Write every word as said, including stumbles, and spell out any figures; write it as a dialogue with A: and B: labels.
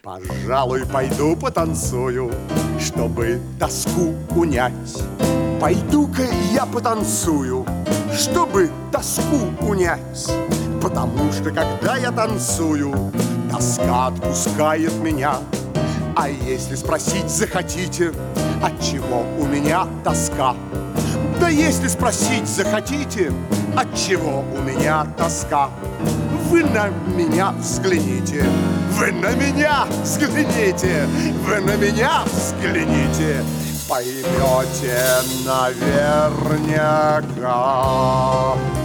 A: Пожалуй, пойду потанцую, чтобы тоску унять. Пойду-ка я потанцую, чтобы тоску унять. Потому что, когда я танцую, тоска отпускает меня. А если спросить захотите, отчего у меня тоска? Да если спросить захотите, отчего у меня тоска? Вы на меня взгляните, вы на меня взгляните, вы на меня взгляните, поймете наверняка.